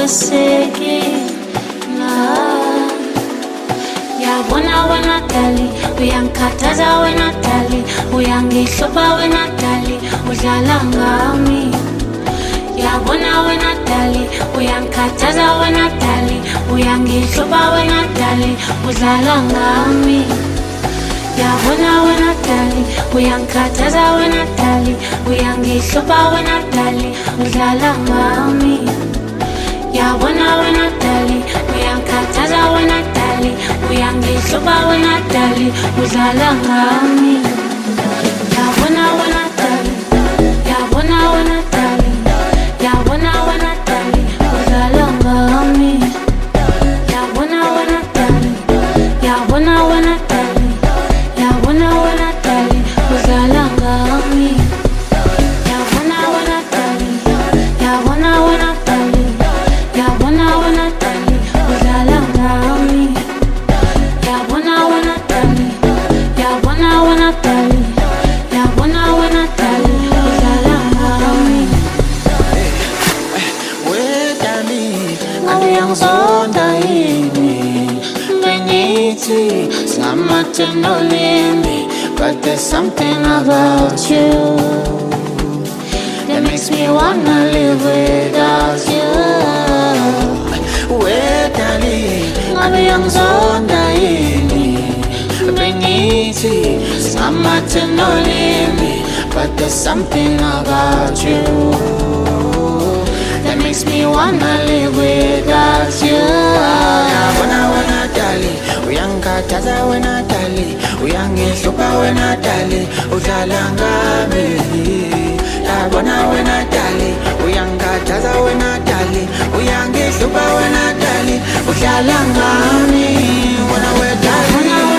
wesekela. Yabona wena dali, uyangikhathaza wena dali, uyangihlupha wena dali, udlala ngami. Yabona wena dali, uyangikhathaza wena dali, uyangihlupha wena dali, udlala ngami. Yabona wena dali, uyangikhathaza wena dali, uyangihlupha wena dali, udlala ngami. Yabona wena dali, uyangikhathaza wena dali, uyangihlupha wena dali, udlala ngami. Yabona wena dali, yabona wena dali, yabona wena dali, udlala ngami. Yabona wena dali, yabona wena dali, yabona wena dali, udlala ngami. Yabona wena dali, yabona wena dali, yabona wena dali, udlala ngami. Yabona wena dali, yabona wena dali, yabona wena dali, udlala ngami. Wedali, angiyangizonda yini, bengithi singamathe nolimi, but there's something about you that makes me wanna live without you. Wedali, angiyangizonda yini, bengithi singamathe nolimi, but there's something about you that makes me wanna live without you. Yabona wena dali, uyangikhathaza wena dali, uyangihlupha wena dali, udlala ngami. Yabona wena dali, uyangikhathaza wena dali, uyangihlupha wena dali, udlala ngami. Wena wedali,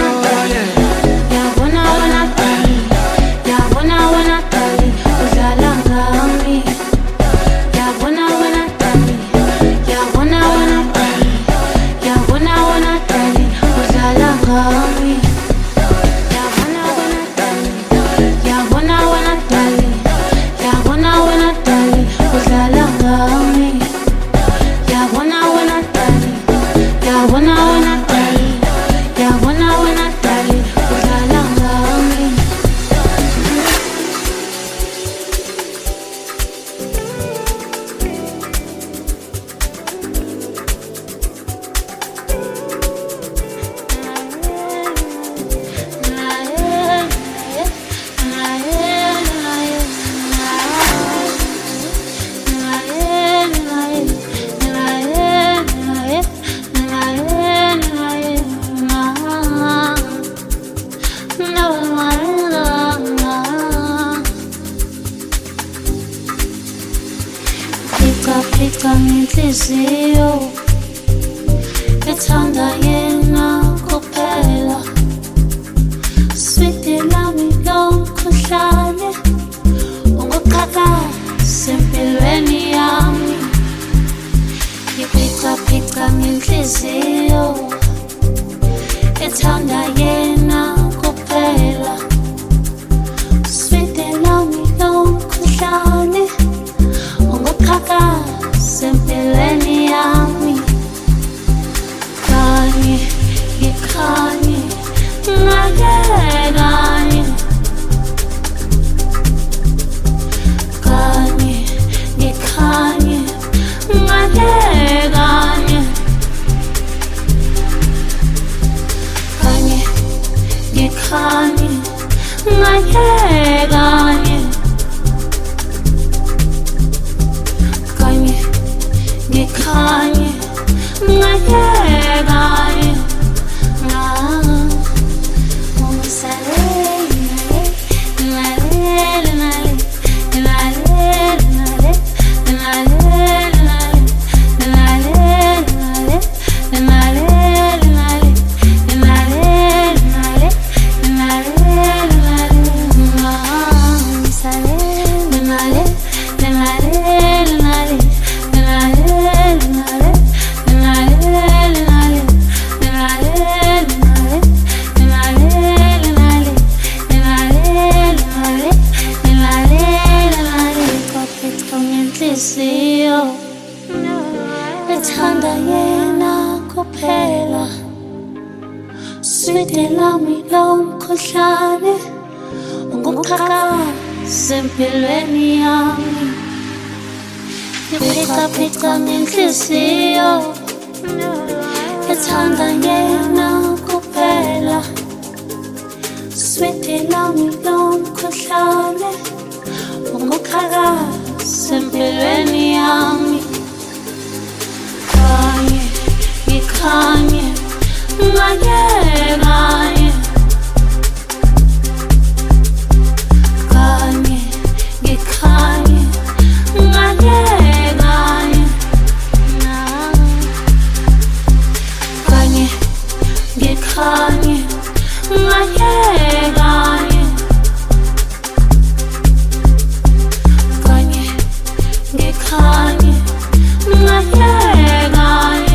yabona wena dali, yabona wena dali, udlala ngami. Yabona wena dali, yabona wena dali, yabona wena dali, udlala ngami. Yabona wena dali, yabona wena dali, yabona wena dali, udlala ngami. Yabona wena dali, yabona wena dali, yabona wena dali, udlala ngami. Pika ngenhliziyo ethanda yena kuphela, sweet lami lomkhuhlane unguqhakazi empilweni yami. Pika ngenhliziyo ethanda yena kuphela, sweet lami lomkhuhlane unguqhakazi empilweni yami. Kanye ngikhanye ngaye kanye, kanye ngikhanye ngaye kanye, kanye ngikhanye ngaye kanye, kanye ngikhanye ngaye kanye. ngithanda yena kuphela sweet lami lomkhuhlane ungumqhakazi empilweni yami ngiphica ngenhliziyo ngithanda yena kuphela sweet lami lomkhuhlane ungumqhakazi empilweni yami Kanye, ngayekanye Kanye, ngikhanye ngayekanye Kanye, ngikhanye ngayekanye Kanye, ngikhanye ngayekanye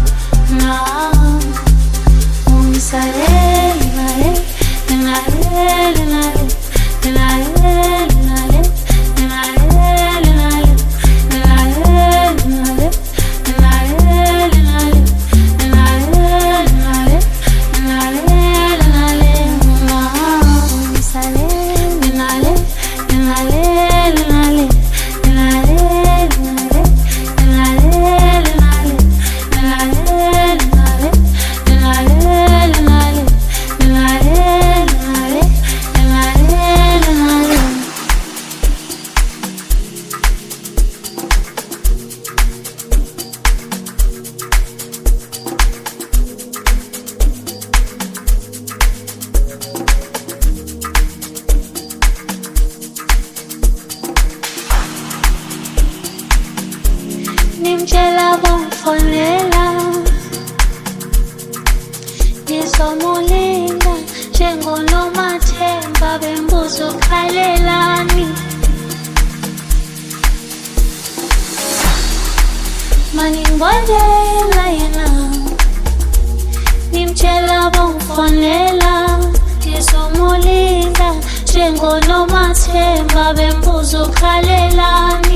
Nimtshela bongifonela ngizomulinda njengoNomathemba bembuzo khalelani maningibonela yena nimtshela bongifonela ngizomulinda njengoNomathemba bembuzo khalelani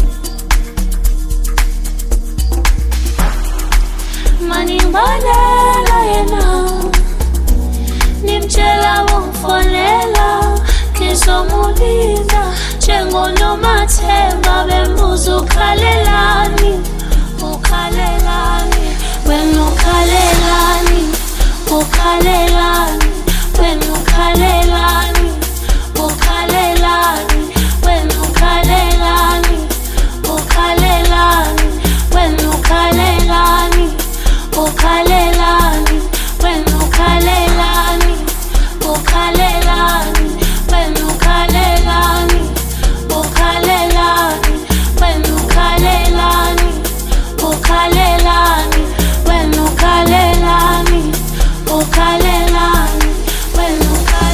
maningibonela yena nimtshela bongifonela ngizomulinda njengoNomathemba bembuzo ukhalelani ukhalelani wena ukhalelani ukhalelani wena ukhalelani ukhalelani wena ukhalelani ukhalelani wena ukhalelani ukhalelani wena ukhalelani ukhalelani wena ukhalelani ukhalelani wena ukhalelani ukhalelani wena ukhalelani ukhalelani wena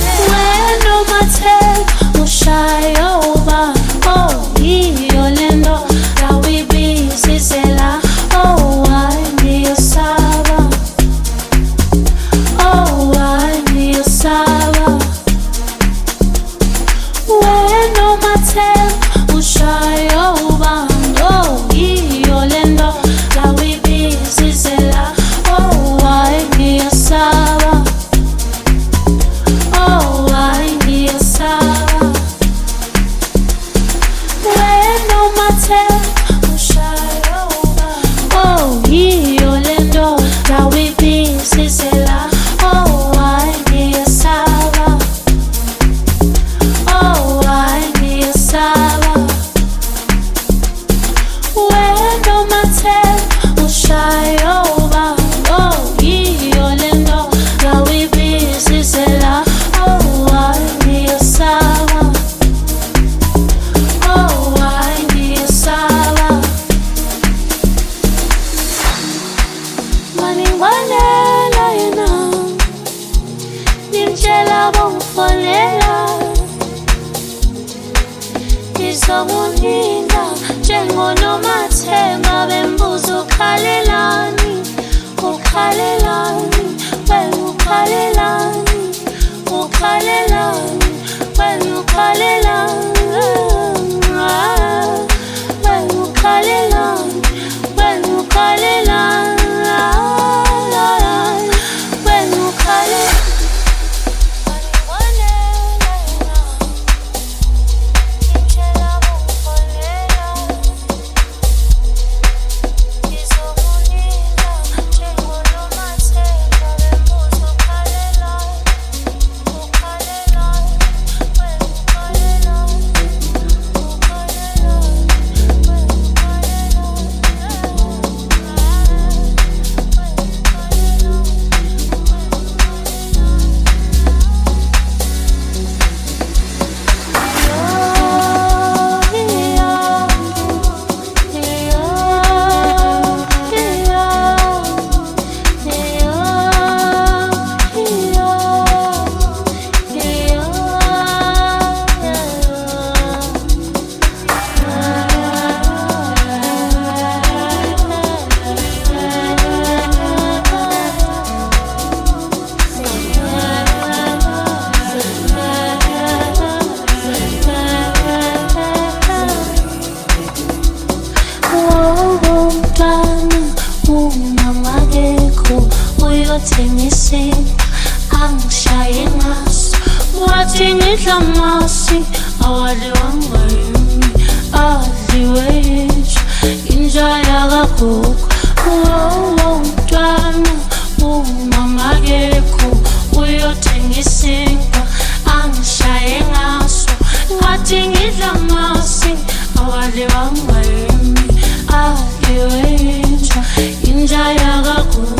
Nomathemba ushayo uba oh iyo lento awibisisela oh ngizomulinda njengoNomathemba bembuzo ukhalelani ukhalelani wena ukhalelani ukhalelani wena ukhalelani wena ukhalelani wena ukhalelani uyothengisini angishaye ngaso wathi ngidla masi awaliwanga yimi adliwe yitsha inja yakagogo umntwana umama kekho uyothengisini angishaye ngaso wathi ngidla masi awaliwanga yimi adliwe yitsha inja yakagogo.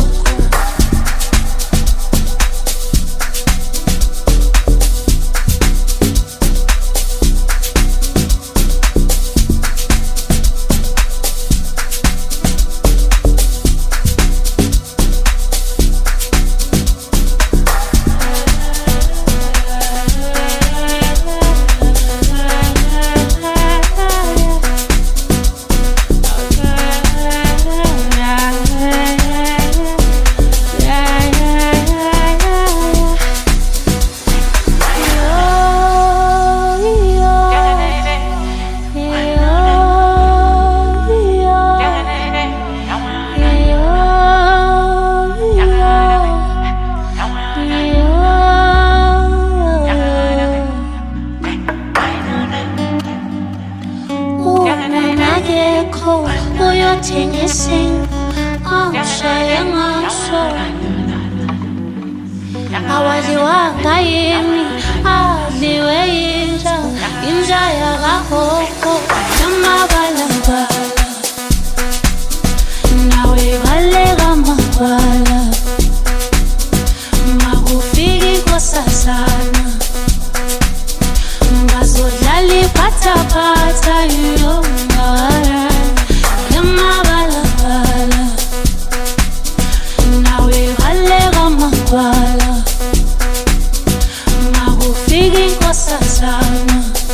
Uyothengisini angishaye ngaso awaliwanga yimi adliwe yinja inja yakagogo namabalabala nawe baleka mabala makufika inkosazana ngazodlala iphathaphatha yiyongala namabalabala nawe baleka magwala makufika inkosazana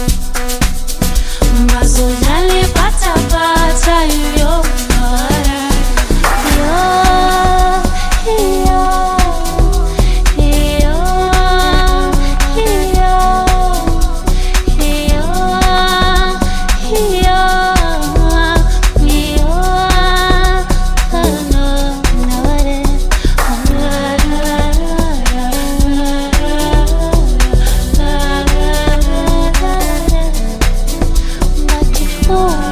ngazodlala iphathaphatha yiyongala Oh